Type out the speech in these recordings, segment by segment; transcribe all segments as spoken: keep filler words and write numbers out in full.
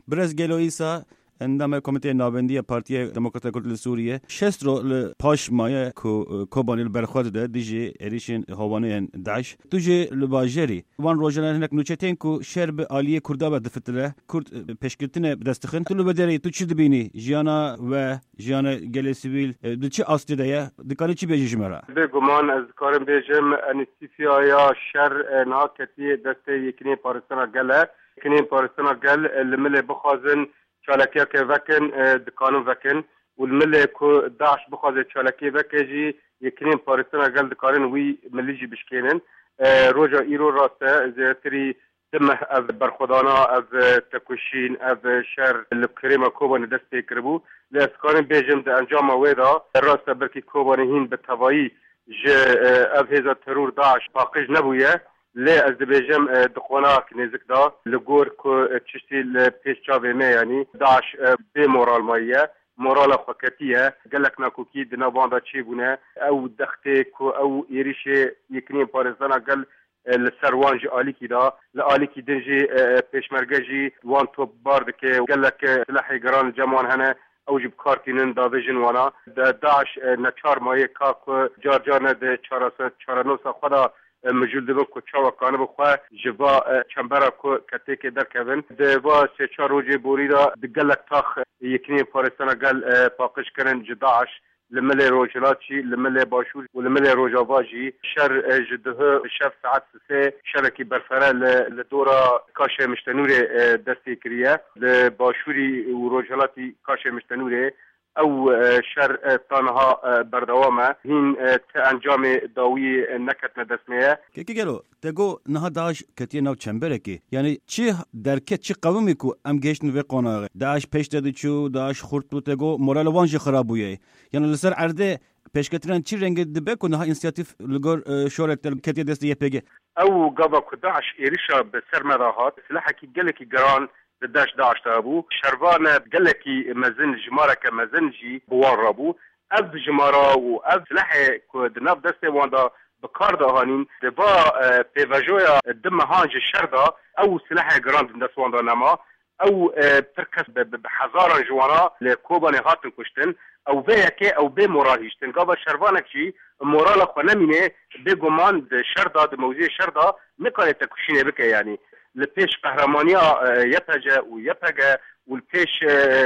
برز گلویسا اندام کمیته نابندی پارتی دموکرات کرد سوریه شست رو پاش مایه کو کوبانی برخورد ده دیجی اریشن هوانه داعش توجه لباجری وان روزانه هناك نوچتين کو شرب عالیه کردا به دفتره کرد پیشکرتنه بدستخن تو بدری تو چی دبینی جیانا و جیانا گل سیویل دو چی اصلی ده دکانی چی بیجی جمرا به گمان از کارم بیجم انستیفیا یا شر ناکتی دسته یکنی پارستان گله یکنی پارستان گل المل بخوازن چالکیا که وکن دکانو وکن والملي كو داعش بخواد چالکی وکجی یکنیم پارستان گل دکارن وی ملیجی بشکینن روجا ایرو راسته زیاتری دمه از برخودانا از تکوشین از شر لکریم کوبان دستی کربو لاسکارن بیجم ده انجام ویدا راسته برکی کوبان هین به توایی ج از هزا ترور داعش باقیج نبویه لی از بیجم دخونا کنیزک دا لگور کو چشتی پیش چاوه می یعنی داعش بی مورال ماییه مورال خوکتیه گلک ناکوکی دنا باندا چی بونه او دخته کو او ایریشه یکنیم پارستان گل لسروانج آلیکی دا لآلیکی دنجی پیشمرگجی وان توب بارد که گلک سلاحی گران جمان هنه او جب کارتینن دا ویژن وانا دا داعش نچار مایه کا کو جار جار نده چارانوسا خدا مجول دبن کو چاوا کانه بخواه جوا چنبرا کو کتی که در کبن دوا سه چار روجه بوری دا دگلک تاخ یکنی پارستان گل پاقش کرن جداعش لمل روجلاتشي لمل باشور ولمل روجاواجي شر جده شف ساعات سه شركي برفره لدورا كاشه مشتنوري دستي كريه لباشوري وروجلاتي كاشه مشتنوري او شر تانها بردوامه هین انجام داوی نکت ندسمه که که گلو تگو نه داعش کتی نو چنبره کی یعنی چی درکت چی قومی کو ام گشتن و قناغه داعش پیش دادی چو داعش خورد تو تگو مورال وانج خرابویه یعنی لسر عرده پیشکتران چی رنگ دبه کو نه اینسیاتیف لگور شورت کتی دست یه پیگه او قبا کو داعش ایریشا به سر مراحات سلاح کی گلکی گران داعش داعش تابو شربانه گلکی مزن جمارك مزنجي بوان رابو از جمارا و از سلاح کو دناف دست واندا بکار دهانین دبا پیواجویا دم هانج شردا او سلاح گراند دست واندا نما او تركز بحزارا جوانا لكوبان هاتن كشتن او بيكي او بي موراليشتن قابا شربانك شي مورال اخو نمينه بيقومان شردا دموزي شردا مكاني تكوشيني بك يعني لپیش قهرمانیا یپجه و یپگه و لپیش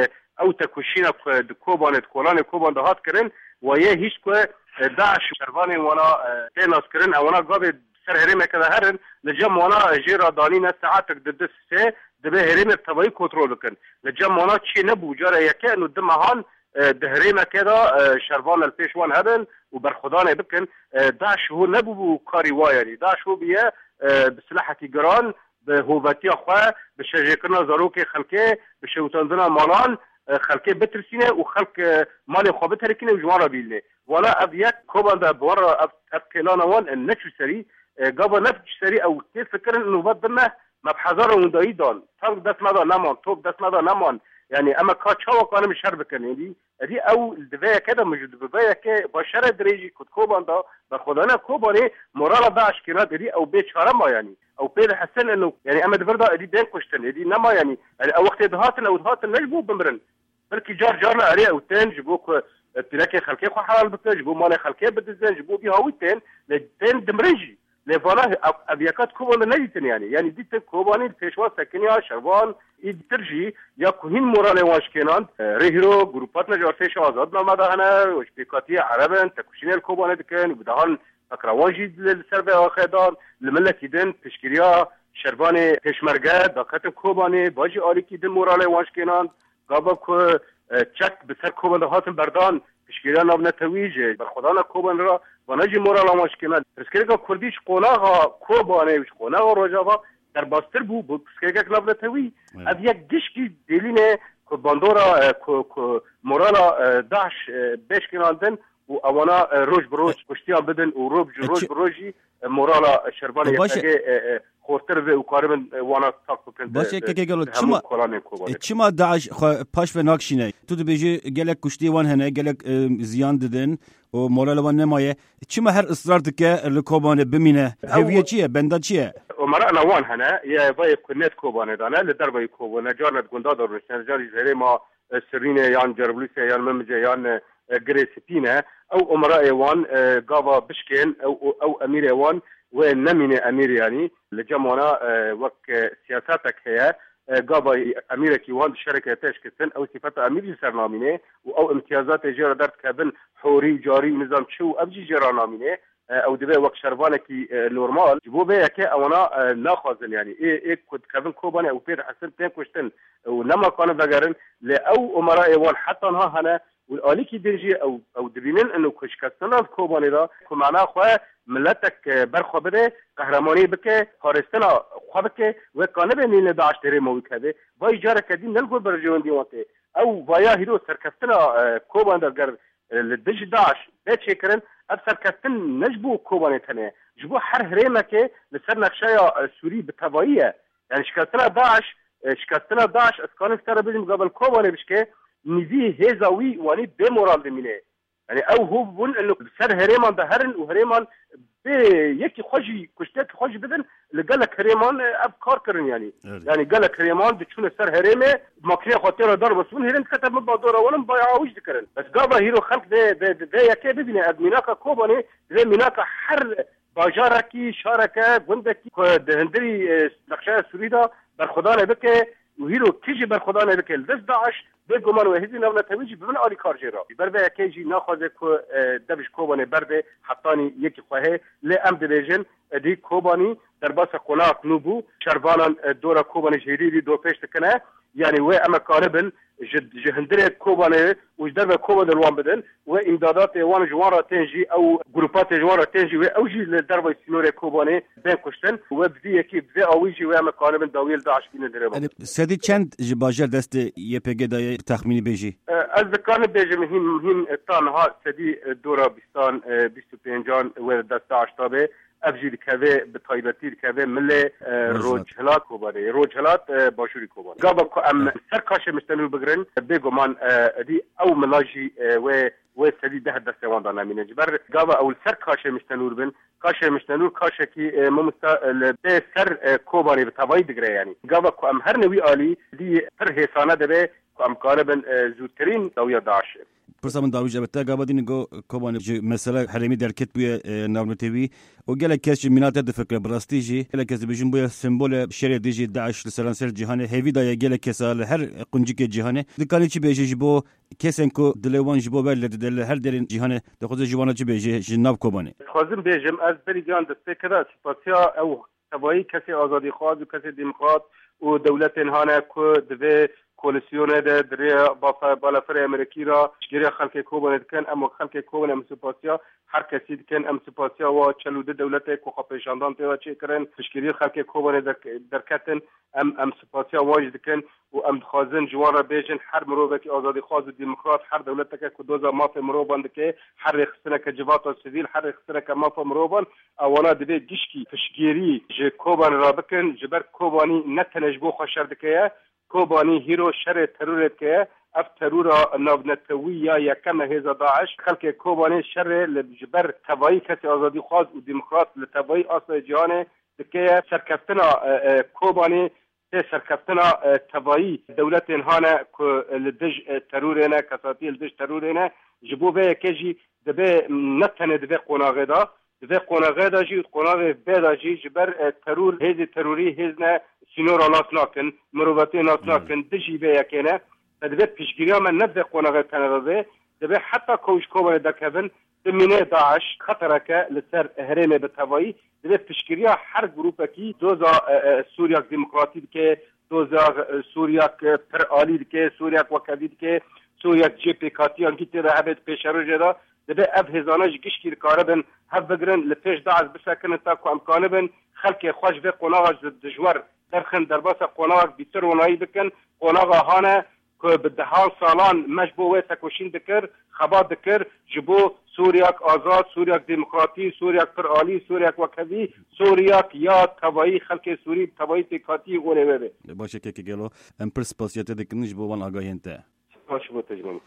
او تکوشینا د کوبان د کولان کوبان دهات کرن و یه هیچ که داعش شروان وانا تیناس کرن وانا قابل سر هرمه که هرن لجم وانا جیرا دانین ساعتك د دس سه دبه هرمه تبایی کنترل کن لجم وانا چی نبو جاره یکه انو دمهان ده هرمه که دا شروان الپیش وان هرن و برخودانه بکن داعش هو نبو کاری وایری داعش هو بیه بسلاحتی گران به هوبتی خواه به شجکرنا زاروک خلکه به شوتاندنا مالان خلکه بترسینه و خلک مال خواه بترکینه و جوان را بیلنه والا اب یک کوبان دا بوارا اب, اب کلان وان نچو سری قابا نفج سری او تیل فکرن انو باد دمه مبحضار وندایی دان تاک دست مدا نمان توب دست مدا نمان يعني اما کا چاوا قانم شر بکنه دي دي او الدفاع كده موجود ببايا كه بشر دريجي كود كوبان دا بخدانا كوباني مورال داعش كنا دي او بيچاره ما يعني او بيد حسن انه يعني اما دفردا دي بين كشتن دي نما يعني او وقت دهاتن او دهاتن نجبو بمرن بلكي جار جارنا عليه او تن جبوك تلاقي خلكي خو حلال بتجبو مال خلكي بدزن جبو بي هاويتين لتن دمرنجي لفانا ابيكات كوبان نجيتن يعني يعني دي كوباني الفيشوا سكنيا شروان ترجي یا کوهین مورال واشکنان رهرو گروپات نجارتش آزاد نامده هنه و شبکاتی عربن تکوشین الکوبانه دکن و بدهان اکروانجی سر به آخدان لملکی دن پشکریا شربان پشمرگه داکت کوبانه باجی آلی کی دن مورال واشکنان گابا که چک بسر کوبانده هاتن بردان پشکریا ناب نتویجه برخودان کوبان را و نجی مورال واشکنان پشکریا کردیش قناغا کوبانه وش قناغا روجاوا در باستر بو بو سکه کلاب نتوی از یک گشکی دلینه که باندورا که مورالا داعش بیش کناندن و اوانا روز بروز کشتیان بدن و روز روز بروزی مورالا شربان یکه خورتر و کارمن وانا تاک بکن باشه که گلو چما چما داعش پاش و ناکشینه تو دبیجی گلک کشتی وان هنه گلک زیان ددن و مورال وان نمایه چما هر اصرار دکه لکوبانه بمینه هویه چیه بنده چیه ومرا نوان هنا يا باي كنت كوبانه دانا لدربه كوبانه جانت غندادر نشان جاري زري ما سرينه يان جربلوسه يان ممجه يان جريسبينه او امراء ايوان قابا بشكين او او امير ايوان ونمينه امير يعني لجمعنا وك سياساتك هي قابا امير كيوان شركه تشكتن او صفه امير سرنامينه او امتيازات جرا درت كابن حوري جاري نظام شو ابجي جرا نامينه او دبي وقت شربانكي نورمال جبو بيه كي اونا ناخذن يعني ايه ايه كنت كابن كوباني او بير حسن تين كوشتن ولما كانوا بقرن لاو امراء ايوان حتى نها هنا والاليكي ديجي او او دبينن انه كشكستنا كوباني دا كمعنا خو ملتك برخو بده قهرماني بك فارستنا خو بك وكانه بنين داعش تري مو كده باي جاره كدي نلقو برجون دي وقت او بايا هيرو سركستنا كوبان دا لدج داعش بتشكرن اكثر كتن نجبو كوباني تاني جبو حر هريمكي لسر نقشايا سوري بتباية يعني شكالتنا داعش شكالتنا داعش اسكان افتر بيجم قبل كوباني بشكي نزيه هزاوي واني بمورال دمينه يعني او هو بقول انه بسر هريمان ده هرن وهريمان بيكي خوشي كشتك خوشي بدن اللي قال لك هريمان افكار كرن يعني يعني قال لك هريمان بتشون سر هريمه ماكريه خاطره ضرب بس من هرين كتب مبادره ولا مبايعوش ذكرن بس قابا هيرو خلق ده ده ده يكي ببني ادميناكا كوباني زي ميناكا حر باجاركي شاركه بندكي هندري نقشه سوريدا برخدانه بك وهيرو كيجي برخدانه بك دز داعش بگمان و هزی نونا تمیجی ببین آلی کارجرا بربه کیجی ناخوازه که دبش کوبانی برده حتانی یکی خواهه لی ام دیویژن دی کوبانی در باس قناق نوبو شربانان دورا کوبانی جهیری دو پیش تکنه یعنی و اما کاربن جهندره کوبانه وش دربه کوبان الوان بدن و امدادات وان جوان تنجی او گروپات جوان تنجی و اوجی دربه سینور کوبانه بین کشتن و بدی یکی بدی آویجی و اما کاربن داویل داعش بینه دربه سدی چند جباجر دست یه پگه دای تخمینی بیجی از دکان بیجی مهم مهم تانها سدی دورا بیستان بیست و پنجان و دست داعش تابه افجی دکوه به طایبتی دکوه مل روجهلات کوبانه روجهلات باشوری کوبانه قابل که ام سرکاش مستنور بگرن بگمان دی او ملاجی و و سدی ده دسته وان دانا مینه جبر قابل اول سرکاش مستنور بن کاش مستنور کاش کی ممستا به سر کوبانه به تبایی دگره یعنی قابل که ام هر نوی آلی دی پر حسانه دبه که ام کاربن زودترین دویا داعش پرسا من داویج ابتا گابا دین گو کوبان مثلا حرمی درکت بوی ناونتوی و گله کس مینات د فکر براستیجی گله کس بجن بوی سمبول شری دیجی داعش لسرانسل جهان هیوی دای گله کس هر قنجی که جهان دکانی چی بیجی بو کسن کو دلوان جبو بل دل هر درین جهان د خود جوانه چی بیجی جناب کوبانه خازم بیجم از بری جان دسته کدا سپاسیا او تبایی کسی آزادی خواهد و کسی دموکرات و دولت انهانه که دوی کولیسیونه ده دریا با بالافر امریکی را شگیری خلق کوبانه دکن اما خلق کوبانه مسپاسیا هر کسی دکن ام سپاسیا و چلوده دولت کو خپیشاندان تیوا چه کرن شگیری خلق کوبانه درکتن ام ام سپاسیا واج دکن و ام خازن جوار بیجن هر مروبه آزادی خواز و دموکرات هر دولت که کدوزا ماف مروبان که هر خصنا که جوات سیویل هر خصنا که ماف مروبان اولا دبی گشکی فشگیری ج کوبان را بکن جبر کوبانی نتنجبو خوشر دکه کوبانی هیرو شر ترورت که اف ترورا نوبنتوی یا یکم هزا داعش خلق کوبانی شر لجبر تبایی کسی آزادی خواز و دموکرات لتبایی آسای جهانه دکه سرکفتنا کوبانی ته سرکفتنا تبایی دولت انهانه که لدج ترورینه کساتی لدج ترورینه جبو به کجی دبه نتنه دبه قناغه دا دبه قناغه دا جی قناغه بیدا جی جبر ترور هزی تروری هزنه سینورا ناس ناکن مروباتی ناس ناکن دجی به یکینه دبه پیشگیری من نده قناغه تنرازه دبه حتی کوش کوبانه دکبن دمینه داعش خطرکه لسر هرمه به تبایی دبه پیشگیری هر گروپه کی دوزا سوریا دموکراتی که دوزا سوریا پر آلی که سوریا وکدی که سوریا جی پی کاتیان کی تر عبد پیشرو جدا دبه اب هزانه گشکیر کاربن هف بگرن لپیش داعش بسکن تا کو امکانبن خلق خوش به قناغ دجور درخن درباس قناغ بیتر ونایی بکن قناغ هانه که به دهان سالان مش بو وی تکوشین دکر خبا دکر جبو سوریاک آزاد، سوریاک دموکراتی، سوریاک پرآلی، سوریاک وکوی، سوریاک یاد توایی خلق سوری توایی تکاتی اونه ببه باشه که که گلو ام پرسپاسیت دکنش بو وان آگاهین ته باشه بو تجمیم